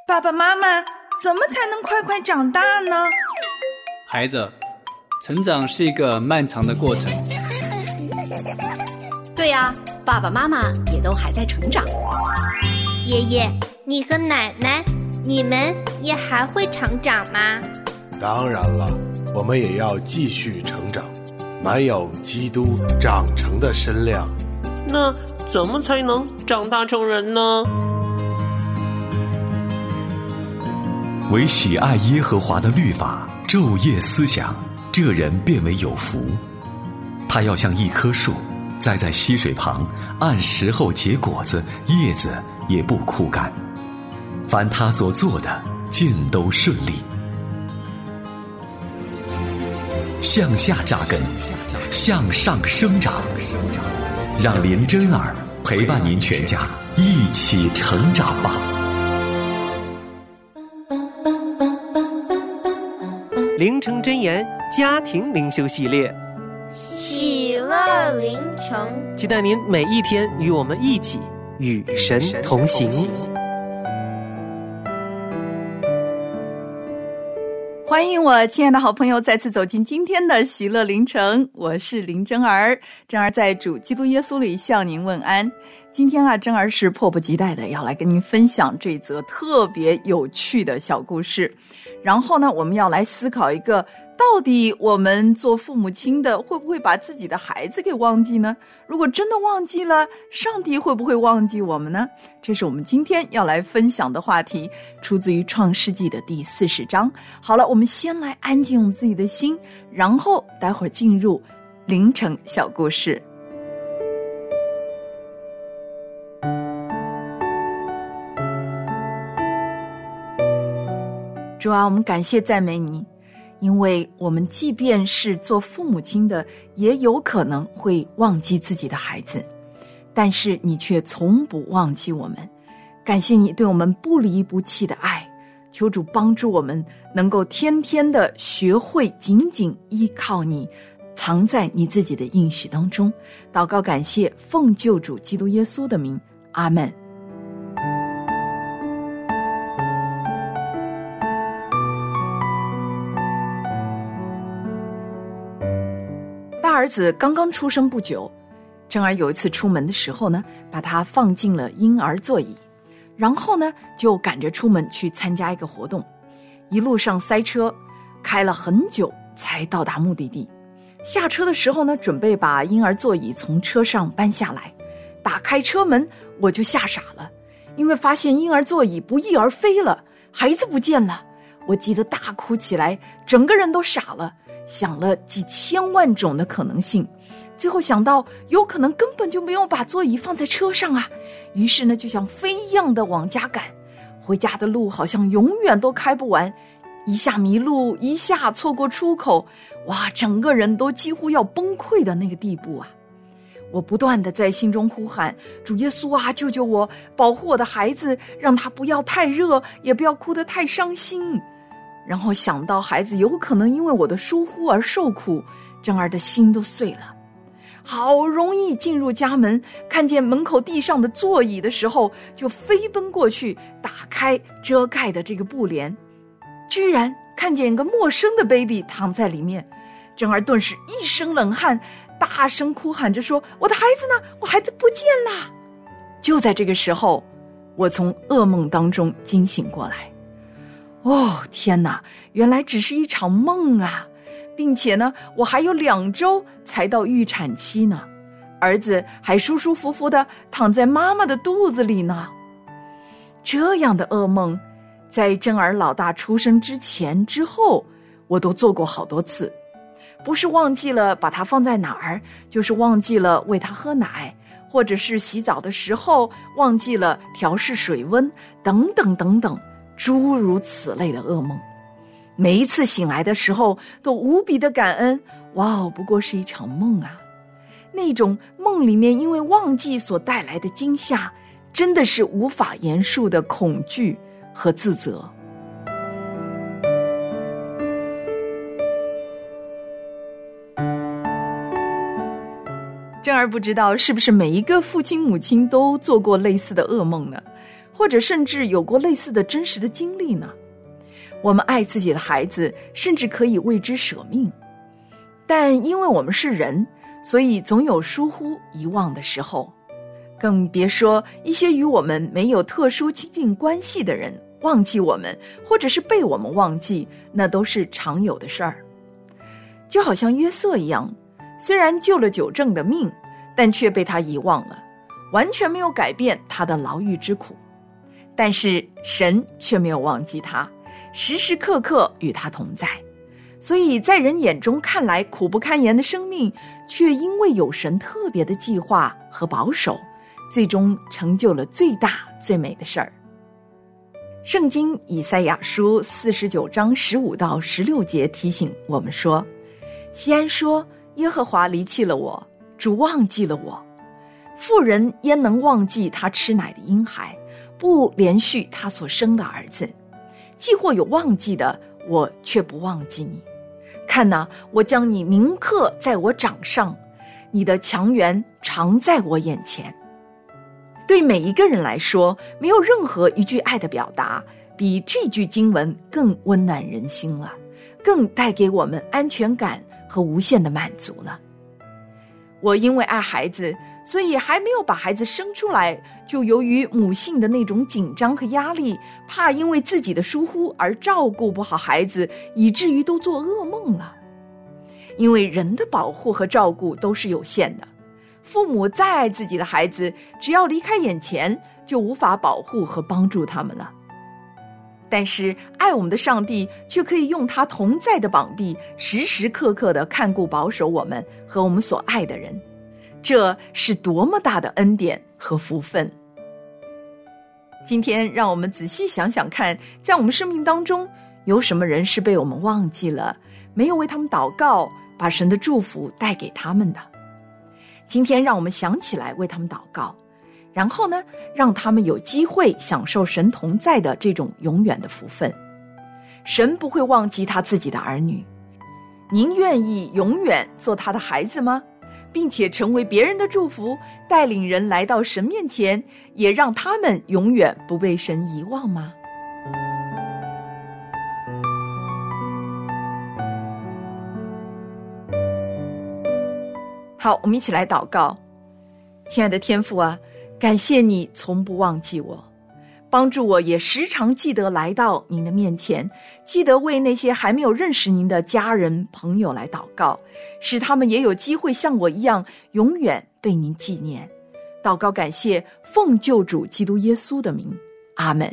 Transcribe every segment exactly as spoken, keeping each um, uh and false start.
爸爸妈妈，怎么才能快快长大呢？ 孩子，成长是一个漫长的过程。 对呀，爸爸妈妈也都还在成长。 爷爷，你和奶奶，你们也还会成长吗？ 当然了，我们也要继续成长，满有基督长成的身量。 那怎么才能长大成人呢？ 唯喜爱耶和华的律法，昼夜思想，这人便为有福。他要像一棵树，栽在溪水旁，按时候结果子，叶子也不枯干。凡他所做的，尽都顺利。向下扎根，向上生长，让林真儿陪伴您全家一起成长吧。 灵城真言家庭灵修系列， 喜乐灵城， 期待您每一天与我们一起与神同行。 欢迎我亲爱的好朋友再次走进今天的喜乐灵城，我是林真儿。真儿在主基督耶稣里向您问安。今天啊，真儿是迫不及待的要来跟您分享这则特别有趣的小故事。然后呢，我们要来思考一个，到底我们做父母亲的会不会把自己的孩子给忘记呢？如果真的忘记了，上帝会不会忘记我们呢？这是我们今天要来分享的话题，出自于创世纪的第四十章。好了，我们先来安静我们自己的心，然后待会儿进入灵城小故事。主啊，我们感谢赞美你，因为我们即便是做父母亲的，也有可能会忘记自己的孩子，但是你却从不忘记我们。感谢你对我们不离不弃的爱，求主帮助我们能够天天的学会紧紧依靠你，藏在你自己的应许当中。祷告感谢，奉救主基督耶稣的名，阿们。大儿子刚刚出生不久，真儿有一次出门的时候呢，把他放进了婴儿座椅，然后呢就赶着出门去参加一个活动。一路上塞车，开了很久才到达目的地。下车的时候呢，准备把婴儿座椅从车上搬下来，打开车门，我就吓傻了，因为发现婴儿座椅不翼而飞了，孩子不见了。我急得大哭起来，整个人都傻了，想了几千万种的可能性，最后想到有可能根本就没有把座椅放在车上啊，于是呢就想飞一样的往家赶。回家的路好像永远都开不完，一下迷路，一下错过出口，哇，整个人都几乎要崩溃的那个地步啊！我不断地在心中呼喊，主耶稣啊，救救我，保护我的孩子，让他不要太热，也不要哭得太伤心。然后想到孩子有可能因为我的疏忽而受苦，真儿的心都碎了。好容易进入家门，看见门口地上的座椅的时候，就飞奔过去打开遮盖的这个布帘，居然看见一个陌生的 baby 躺在里面。真儿顿时一身冷汗，大声哭喊着说，我的孩子呢？我孩子不见了！就在这个时候，我从噩梦当中惊醒过来。哦，天哪，原来只是一场梦啊！并且呢，我还有两周才到预产期呢，儿子还舒舒服服地躺在妈妈的肚子里呢。这样的噩梦，在真儿老大出生之前之后，我都做过好多次。不是忘记了把他放在哪儿，就是忘记了喂他喝奶，或者是洗澡的时候忘记了调试水温，等等等等，诸如此类的噩梦。每一次醒来的时候都无比的感恩，哇哦，不过是一场梦啊！那种梦里面因为忘记所带来的惊吓，真的是无法言述的恐惧和自责。真儿不知道是不是每一个父亲母亲都做过类似的噩梦呢？ 或者甚至有过类似的真实的经历呢？我们爱自己的孩子，甚至可以为之舍命，但因为我们是人，所以总有疏忽遗忘的时候，更别说一些与我们没有特殊亲近关系的人忘记我们，或者是被我们忘记，那都是常有的事儿。就好像约瑟一样，虽然救了九正的命，但却被他遗忘了，完全没有改变他的牢狱之苦。但是神却没有忘记他，时时刻刻与他同在。所以在人眼中看来苦不堪言的生命，却因为有神特别的计划和保守，最终成就了最大最美的事儿。圣经以赛亚书四十九章十五到十六节提醒我们说，西安说，耶和华离弃了我，主忘记了我。妇人焉能忘记她吃奶的婴孩，不连续她所生的儿子？既或有忘记的，我却不忘记你。看哪，我将你铭刻在我掌上，你的强援常在我眼前。对每一个人来说，没有任何一句爱的表达比这句经文更温暖人心了，更带给我们安全感和无限的满足了。我因为爱孩子，所以还没有把孩子生出来，就由于母性的那种紧张和压力，怕因为自己的疏忽而照顾不好孩子，以至于都做噩梦了。因为人的保护和照顾都是有限的，父母再爱自己的孩子，只要离开眼前，就无法保护和帮助他们了。但是爱我们的上帝却可以用他同在的膀臂，时时刻刻地看顾保守我们和我们所爱的人，这是多么大的恩典和福分。今天让我们仔细想想看，在我们生命当中有什么人是被我们忘记了，没有为他们祷告，把神的祝福带给他们的。今天让我们想起来为他们祷告，然后呢，让他们有机会享受神同在的这种永远的福分。神不会忘记他自己的儿女。您愿意永远做他的孩子吗？并且成为别人的祝福，带领人来到神面前，也让他们永远不被神遗忘吗？好，我们一起来祷告。亲爱的天父啊，感谢你从不忘记我，帮助我也时常记得来到您的面前，记得为那些还没有认识您的家人朋友来祷告，使他们也有机会像我一样永远被您纪念。祷告感谢，奉救主基督耶稣的名，阿们。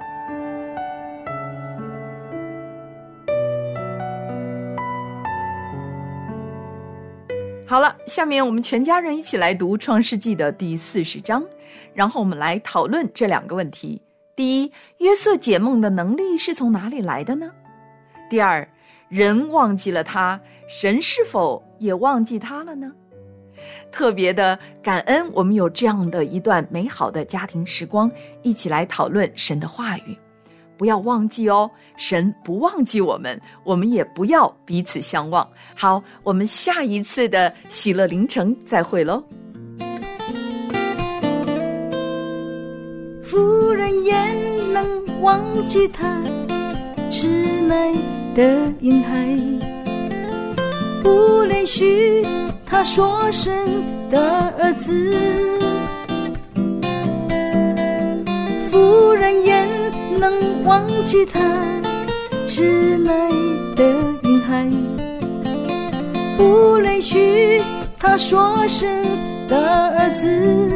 好了，下面我们全家人一起来读创世纪的第四十章，然后我们来讨论这两个问题。第一，约瑟解梦的能力是从哪里来的呢？第二，人忘记了他，神是否也忘记他了呢？特别的感恩我们有这样的一段美好的家庭时光，一起来讨论神的话语。不要忘记哦，神不忘记我们，我们也不要彼此相忘。好，我们下一次的喜乐凌晨再会咯。 妇人焉能忘记他吃奶的婴孩，不连续他所生的儿子。妇人焉能忘记他吃奶的婴孩，不连续他所生的儿子。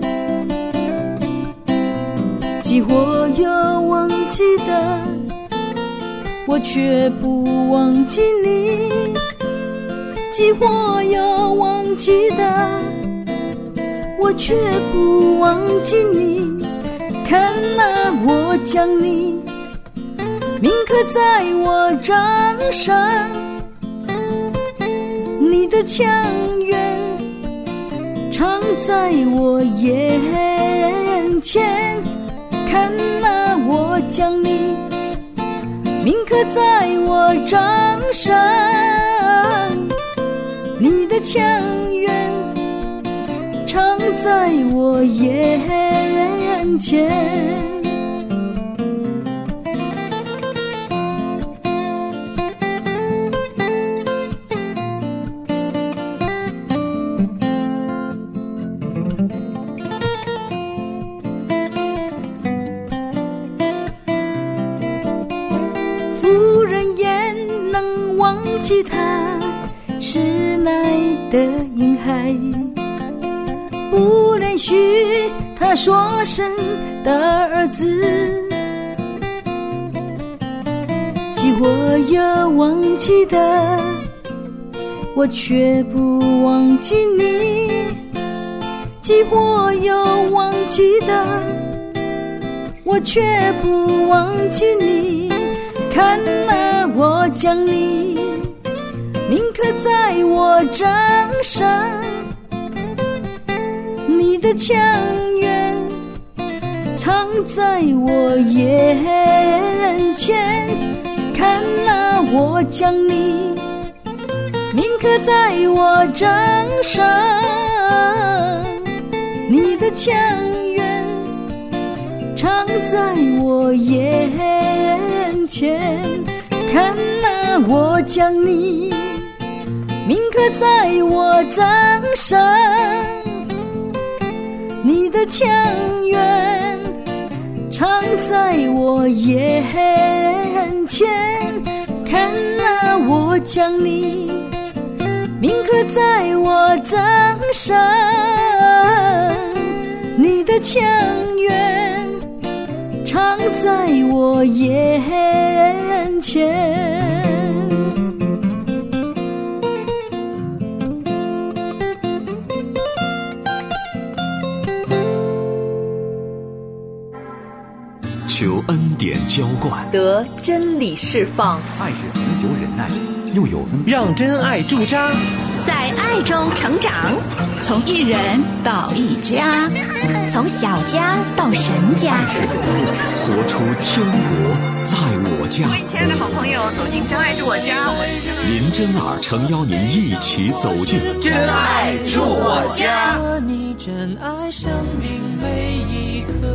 既或有忘记的，我却不忘记你；既或有忘记的，我却不忘记你。看哪，我将你铭刻在我掌上，你的强援常在我眼前。看哪，我将你铭刻在我掌上，你的强援常在我眼前。 记他是来的婴孩，不连续他所生的儿子，既我有忘记的，我却不忘记你，既我有忘记的，我却不忘记你。看啊，我将你铭刻在我掌上，你的强援常在我眼前。看啊，我将你铭刻在我掌上，你的强援常在我眼前。看啊，我将你铭刻在我掌上，你的强援常在我眼前。看啊，我将你铭刻在我掌上，你的强援常在我眼前。 求恩典浇灌， 得真理释放， 爱是恒久忍耐，又有恩， 让真爱驻扎， 在爱中成长， 从一人到一家， 从小家到神家， 活出天国在我家。 各位亲爱的好朋友，走进真爱住我家，我是林真儿诚邀您一起走进真爱住我家。 和你真爱生命每一刻。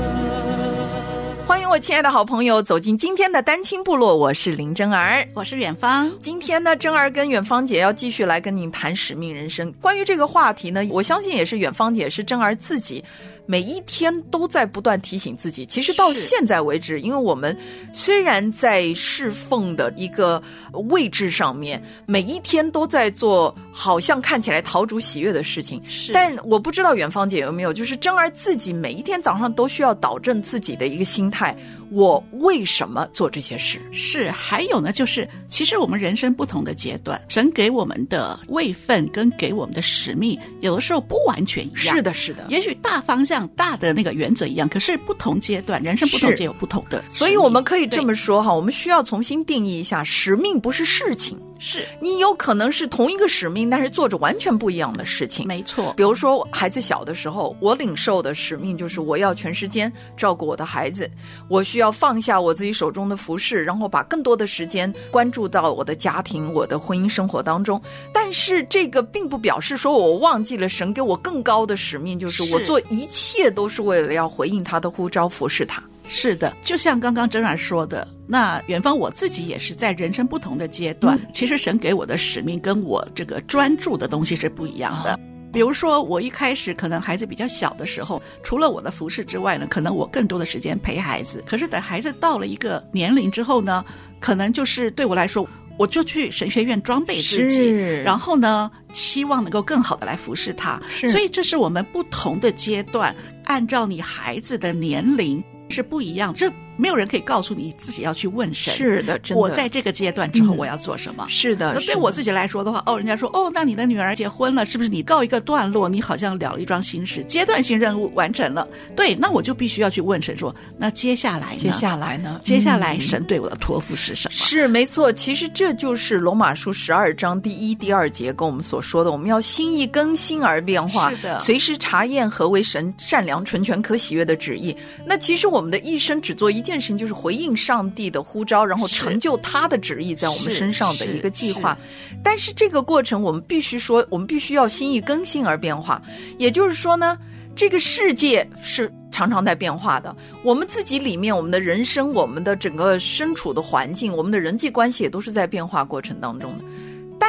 欢迎我亲爱的好朋友走进今天的单亲部落，我是林真儿， 我是远方。 今天呢，真儿跟远方姐要继续来跟您谈使命人生。关于这个话题呢，我相信也是远方姐是真儿自己每一天都在不断提醒自己。其实到现在为止，因为我们虽然在侍奉的一个位置上面，每一天都在做好像看起来讨主喜悦的事情，但我不知道远方姐有没有，就是真儿自己每一天早上都需要导正自己的一个心态，我为什么做这些事？ 是，还有呢，就是其实我们人生不同的阶段，神给我们的位分跟给我们的使命，有的时候不完全一样。 是的，是的。 也许大方向、大的那个原则一样，可是不同阶段，人生不同就有不同的。 所以我们可以这么说哈，我们需要重新定义一下，使命不是事情。 是你有可能是同一个使命，但是做着完全不一样的事情。 没错， 比如说孩子小的时候，我领受的使命就是我要全时间照顾我的孩子，我需要放下我自己手中的服事，然后把更多的时间关注到我的家庭、我的婚姻生活当中。但是这个并不表示说我忘记了神给我更高的使命，就是我做一切都是为了要回应他的呼召，服侍他。 是的，就像刚刚真儿说的，那远方我自己也是在人生不同的阶段，嗯、其实神给我的使命跟我这个专注的东西是不一样的。哦、比如说我一开始可能孩子比较小的时候，除了我的服事之外呢，可能我更多的时间陪孩子。可是等孩子到了一个年龄之后呢，可能就是对我来说，我就去神学院装备自己，然后呢希望能够更好的来服侍他。所以这是我们不同的阶段，按照你孩子的年龄是不一样，这没有人可以告诉你自己要去问神。 是的，真的。 我在这个阶段之后我要做什么？ 嗯、是的。 那对我自己来说的话，哦，人家说哦，那你的女儿结婚了，是不是你告一个段落，你好像了了一桩心事，阶段性任务完成了？对，那我就必须要去问神说，那接下来呢？ 接下来呢？ 接下来神对我的托付是什么？ 嗯、是没错，其实这就是罗马书十二章第一、第二节跟我们所说的，我们要心意更新而变化， 是的， 随时查验何为神善良、纯全、可喜悦的旨意。那其实我们的一生只做一件事情，就是回应上帝的呼召，然后成就他的旨意在我们身上的一个计划。但是这个过程我们必须说，我们必须要心意更新而变化。也就是说呢，这个世界是常常在变化的，我们自己里面，我们的人生，我们的整个身处的环境，我们的人际关系也都是在变化过程当中的。但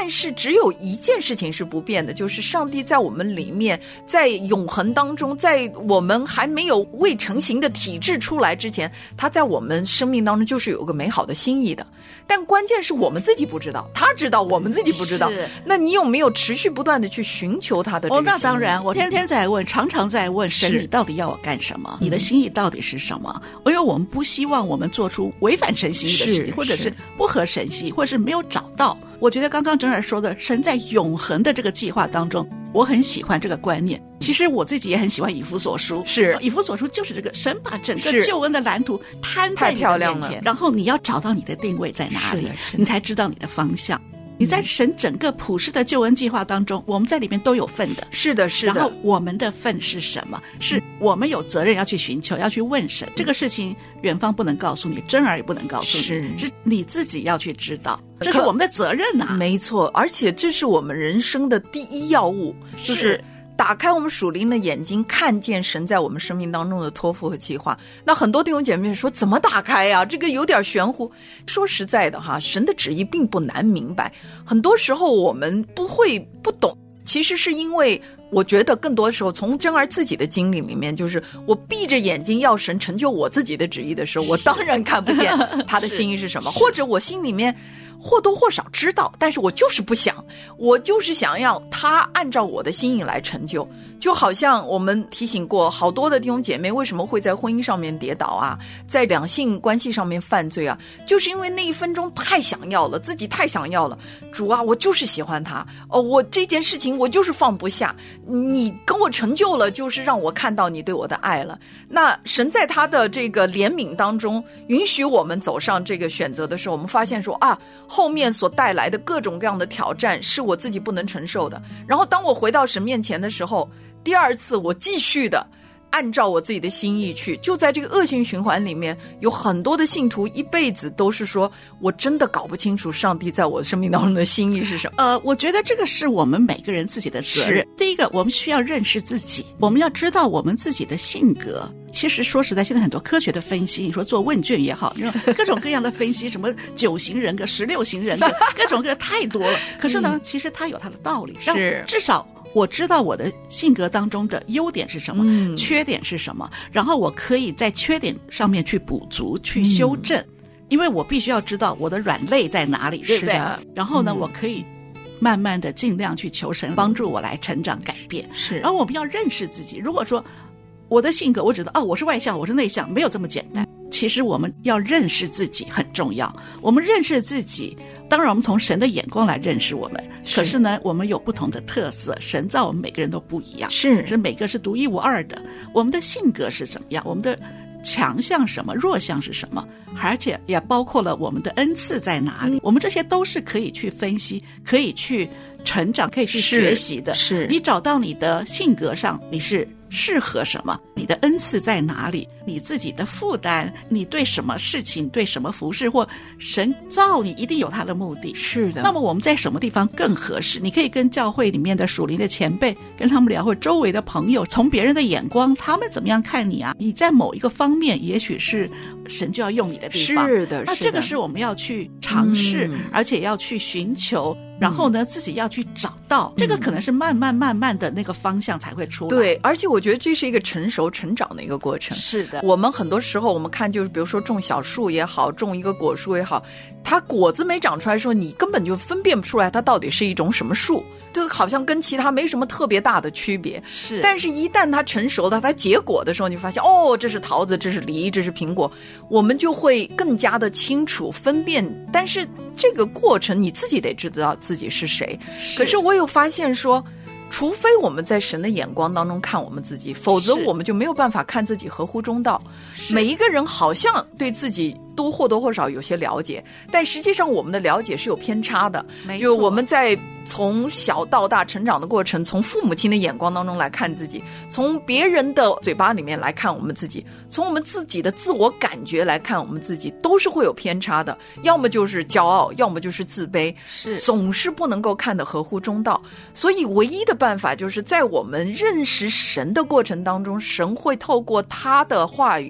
但是只有一件事情是不变的，就是上帝在我们里面，在永恒当中，在我们还没有未成型的体制出来之前，他在我们生命当中就是有个美好的心意的。但关键是我们自己不知道，他知道，我们自己不知道。那你有没有持续不断的去寻求他的这个心意？ 哦，那当然，我天天在问，常常在问神，你到底要我干什么？你的心意到底是什么？因为我们不希望我们做出违反神心意的事情，或者是不合神心，或者是没有找到。我觉得刚刚正儿说的，神在永恒的这个计划当中，我很喜欢这个观念。其实我自己也很喜欢以弗所书， 是以弗所书就是这个神把整个救恩的蓝图摊在你的面前，然后你要找到你的定位在哪里，你才知道你的方向。你在神整个普世的救恩计划当中，我们在里面都有份的。 是的，是的。 然后我们的份是什么？是我们有责任要去寻求，要去问神。这个事情远方不能告诉你，真儿也不能告诉你， 是是你自己要去知道，这是我们的责任啊。 没错，而且这是我们人生的第一要务，就是打开我们属灵的眼睛，看见神在我们生命当中的托付和计划。那很多弟兄姐妹说，怎么打开呀？这个有点玄乎。说实在的哈，神的旨意并不难明白，很多时候我们不会不懂，其实是因为我觉得更多时候从真儿自己的经历里面，就是我闭着眼睛要神成就我自己的旨意的时候，我当然看不见他的心意是什么，或者我心里面或多或少知道，但是我就是不想，我就是想要他按照我的心意来成就。就好像我们提醒过好多的弟兄姐妹为什么会在婚姻上面跌倒啊，在两性关系上面犯罪啊，就是因为那一分钟太想要了，自己太想要了。主啊，我就是喜欢他，哦，我这件事情我就是放不下，你跟我成就了，就是让我看到你对我的爱了。那神在他的这个怜悯当中允许我们走上这个选择的时候，我们发现说啊，后面所带来的各种各样的挑战是我自己不能承受的。然后当我回到神面前的时候，第二次我继续的按照我自己的心意去，就在这个恶性循环里面，有很多的信徒一辈子都是说，我真的搞不清楚上帝在我生命当中的心意是什么。 呃，我觉得这个是我们每个人自己的责任。第一个，我们需要认识自己，我们要知道我们自己的性格。其实说实在，现在很多科学的分析，你说做问卷也好，各种各样的分析，什么九型人格、十六型人格，各种各样太多了。可是呢，嗯、其实它有它的道理，让至少我知道我的性格当中的优点是什么，嗯、缺点是什么，然后我可以在缺点上面去补足、去修正，嗯、因为我必须要知道我的软肋在哪里，对不对？然后呢，嗯、我可以慢慢的尽量去求神帮助我来成长改变。是，然后我们要认识自己。如果说我的性格，我知道哦，我是外向，我是内向，没有这么简单。其实我们要认识自己很重要。我们认识自己，当然我们从神的眼光来认识我们，可是呢，我们有不同的特色，神造我们每个人都不一样，是，是每个是独一无二的。我们的性格是怎么样？我们的强项什么，弱项是什么，而且也包括了我们的恩赐在哪里，嗯、我们这些都是可以去分析，可以去成长，可以去学习的。是，是你找到你的性格上你是适合什么，你的恩赐在哪里，你自己的负担，你对什么事情，对什么服事，或神造你一定有他的目的。是的。那么我们在什么地方更合适？你可以跟教会里面的属灵的前辈跟他们聊，或周围的朋友，从别人的眼光他们怎么样看你啊，你在某一个方面也许是神就要用你的地方。是的，那这个是我们要去尝试，嗯、而且要去寻求，然后呢，自己要去找到，这个可能是慢慢慢慢的那个方向才会出来。 对，而且我觉得这是一个成熟成长的一个过程。是的，我们很多时候我们看，就是比如说种小树也好，种一个果树也好，它果子没长出来的时候，你根本就分辨不出来它到底是一种什么树，就好像跟其他没什么特别大的区别。是，但是一旦它成熟了，它结果的时候，你发现哦，这是桃子，这是梨，这是苹果，我们就会更加的清楚分辨。但是这个过程你自己得知道自己是谁。是，可是我有发现说，除非我们在神的眼光当中看我们自己，否则我们就没有办法看自己合乎中道。每一个人好像对自己都或多或少有些了解，但实际上我们的了解是有偏差的。就我们在从小到大成长的过程，从父母亲的眼光当中来看自己，从别人的嘴巴里面来看我们自己，从我们自己的自我感觉来看我们自己，都是会有偏差的。要么就是骄傲，要么就是自卑，是总是不能够看得合乎中道。所以唯一的办法就是在我们认识神的过程当中，神会透过他的话语，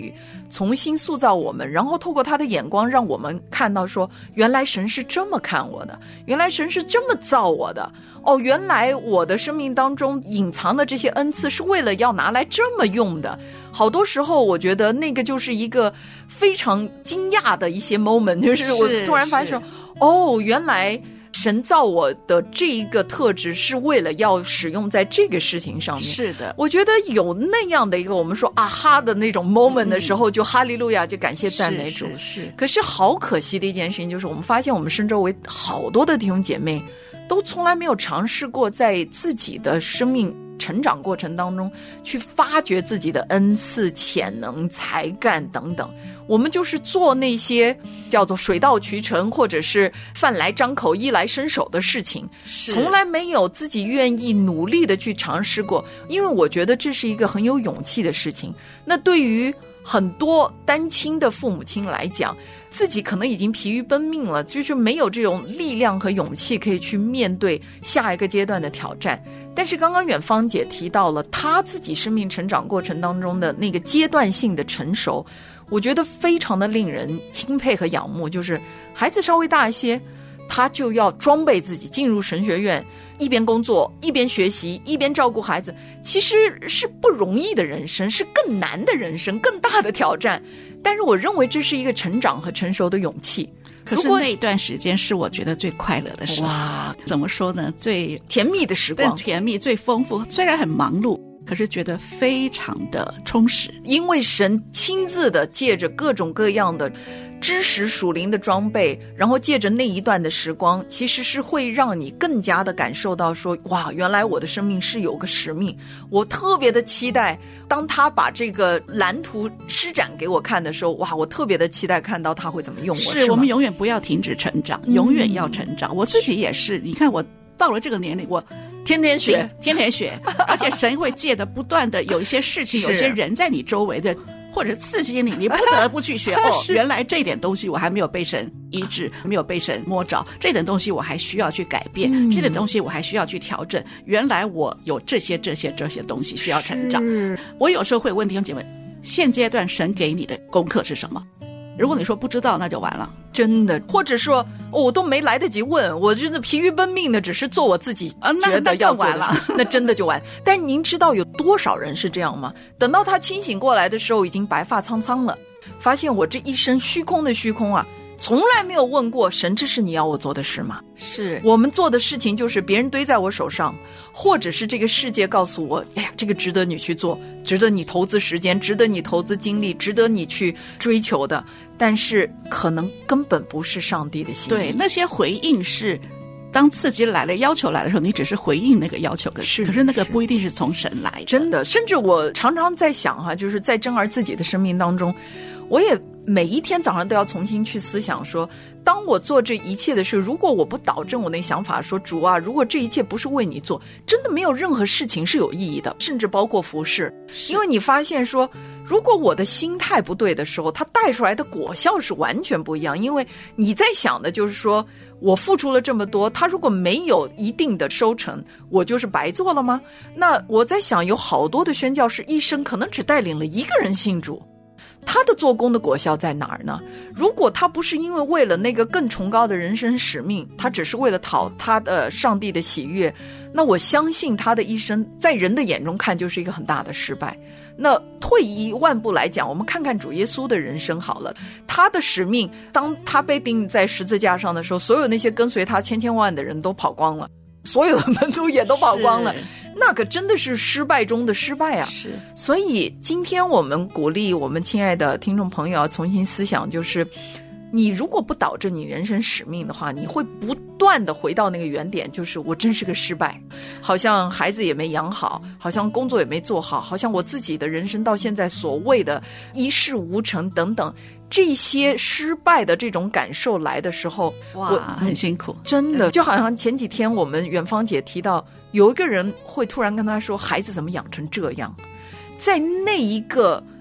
重新塑造我们，然后透过他的眼光让我们看到说，原来神是这么看我的，原来神是这么造我的，哦，原来我的生命当中隐藏的这些恩赐是为了要拿来这么用的。好多时候我觉得那个就是一个非常惊讶的一些 moment， 就是我突然发现说，哦，原来神造我的这一个特质是为了要使用在这个事情上面。 是的，我觉得有那样的一个我们说啊哈的那种 moment 的时候，嗯、就哈利路亚，就感谢赞美主。 是, 是, 是。 可是好可惜的一件事情就是，我们发现我们身周围好多的弟兄姐妹都从来没有尝试过在自己的生命成长过程当中去发掘自己的恩赐、潜能、才干等等。我们就是做那些叫做水到渠成，或者是饭来张口、衣来伸手的事情，从来没有自己愿意努力的去尝试过。因为我觉得这是一个很有勇气的事情。那对于很多单亲的父母亲来讲，自己可能已经疲于奔命了，就是没有这种力量和勇气可以去面对下一个阶段的挑战。但是刚刚远芳姐提到了她自己生命成长过程当中的那个阶段性的成熟，我觉得非常的令人钦佩和仰慕。就是孩子稍微大一些，他就要装备自己进入神学院，一边工作一边学习一边照顾孩子，其实是不容易的人生，是更难的人生，更大的挑战。但是我认为这是一个成长和成熟的勇气。 可是那一段时间是我觉得最快乐的时候。哇，怎么说呢？最甜蜜的时光， 甜蜜、最丰富。虽然很忙碌，可是觉得非常的充实， 因为神亲自的借着各种各样的知识属灵的装备，然后借着那一段的时光，其实是会让你更加的感受到说，哇，原来我的生命是有个使命。我特别的期待当他把这个蓝图施展给我看的时候，哇，我特别的期待看到他会怎么用我。 是我们永远不要停止成长，永远要成长、嗯、我自己也是，你看我到了这个年龄，我天天学天天学而且神会借的不断的有一些事情有些人在你周围的或者刺激你，你不得不去学哦，原来这点东西我还没有被神医治，没有被神摸着，这点东西我还需要去改变、嗯、这点东西我还需要去调整，原来我有这些这些这些东西需要成长。我有时候会问弟兄姐妹，现阶段神给你的功课是什么？如果你说不知道，那就完了， 真的。或者说、哦、我都没来得及问，我真的疲于奔命的只是做我自己觉得要做的、啊、那, 那, 完了那真的就完。但是您知道有多少人是这样吗？等到他清醒过来的时候已经白发苍苍了，发现我这一生虚空的虚空啊，从来没有问过神，这是你要我做的事吗？是我们做的事情就是别人堆在我手上，或者是这个世界告诉我，哎呀，这个值得你去做，值得你投资时间，值得你投资精力，值得你去追求的，但是可能根本不是上帝的心意。 对，那些回应是当刺激来了，要求来的时候，你只是回应那个要求，是可是那个不一定是从神来的。 真的，甚至我常常在想哈，就是在珍儿自己的生命当中，我也每一天早上都要重新去思想说，当我做这一切的事，如果我不导正我那想法说，主啊，如果这一切不是为你做，真的没有任何事情是有意义的，甚至包括服事。因为你发现说，如果我的心态不对的时候，它带出来的果效是完全不一样。因为你在想的就是说，我付出了这么多，他如果没有一定的收成，我就是白做了吗？那我在想，有好多的宣教士一生可能只带领了一个人信主，他的做工的果效在哪儿呢？如果他不是因为为了那个更崇高的人生使命，他只是为了讨他的上帝的喜悦，那我相信他的一生在人的眼中看就是一个很大的失败。那退一万步来讲，我们看看主耶稣的人生好了，他的使命，当他被钉在十字架上的时候，所有那些跟随他千千万的人都跑光了，所有的门徒也都跑光了，那可真的是失败中的失败啊！是，所以今天我们鼓励我们亲爱的听众朋友要重新思想，就是你如果不导致你人生使命的话，你会不断的回到那个原点，就是我真是个失败，好像孩子也没养好，好像工作也没做好，好像我自己的人生到现在所谓的一事无成等等，这些失败的这种感受来的时候， 哇，很辛苦， 真的就好像前几天我们远芳姐提到，有一个人会突然跟他说，孩子怎么养成这样，在那一个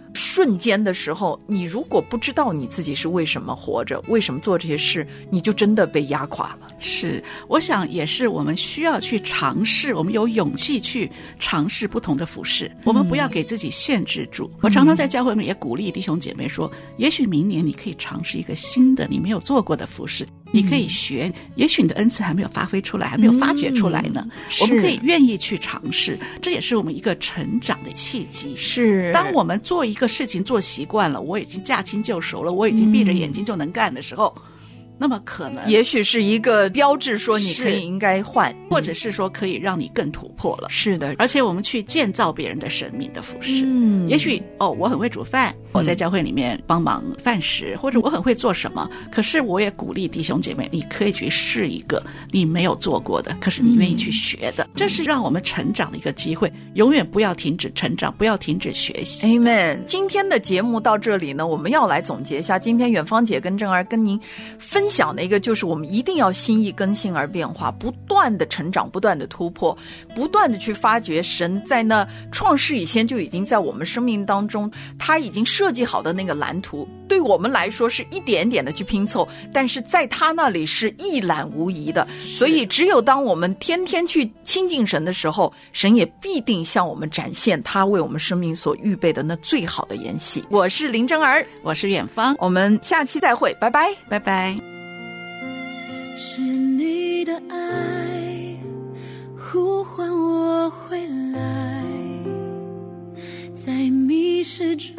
瞬间的时候，你如果不知道你自己是为什么活着，为什么做这些事，你就真的被压垮了。 是，我想也是我们需要去尝试，我们有勇气去尝试不同的服事，嗯、我们不要给自己限制住。我常常在教会里面也鼓励弟兄姐妹说，也许明年你可以尝试一个新的你没有做过的服事，你可以学，也许你的恩赐还没有发挥出来，还没有发掘出来呢。嗯、我们可以愿意去尝试，这也是我们一个成长的契机。 是， 当我们做一个事情做习惯了，我已经驾轻就熟了，我已经闭着眼睛就能干的时候。嗯，那么可能也许是一个标志，说你可以应该换， 或者是说可以让你更突破了。 是的， 而且我们去建造别人的生命的服事。嗯，也许哦，我很会煮饭，我在教会里面帮忙饭食，或者我很会做什么，可是我也鼓励弟兄姐妹，你可以去试一个你没有做过的，可是你愿意去学的，嗯、这是让我们成长的一个机会。永远不要停止成长，不要停止学习。 Amen。 今天的节目到这里呢，我们要来总结一下今天远芳姐跟正儿跟您分享的一个，就是我们一定要心意更新而变化，不断的成长，不断的突破，不断的去发掘神在那创世以前就已经在我们生命当中他已经设计好的那个蓝图，对我们来说是一点点的去拼凑，但是在他那里是一览无遗的。所以只有当我们天天去亲近神的时候，神也必定向我们展现他为我们生命所预备的那最好的筵席。我是林真儿， 我是远芳， 我们下期再会，拜拜， 拜拜。 是你的爱呼唤我回来，在迷失中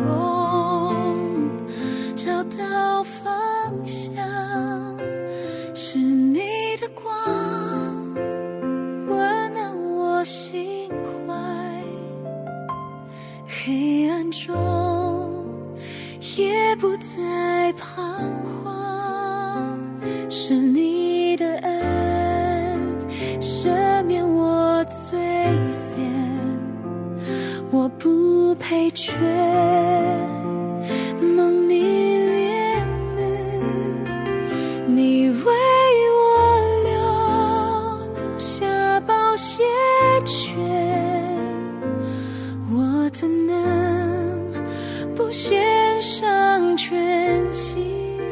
找到方向，是你的光温暖我心怀，黑暗中也不再彷徨，是你的恩赦免我罪愆，我不配缺，蒙你怜悯，你为我流留下宝血泉，我怎能不献上全心？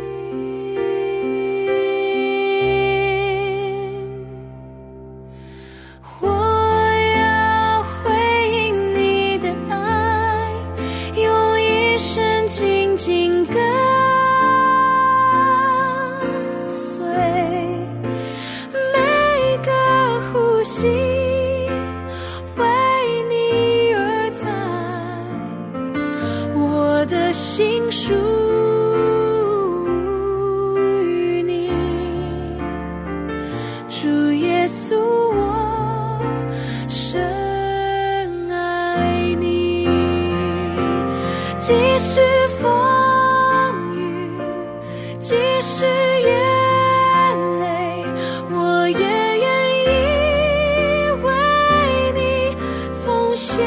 心属于你，主耶稣，我深爱你。即使风雨，即使眼泪，我也愿意为你奉献。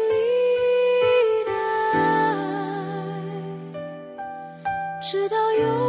直到永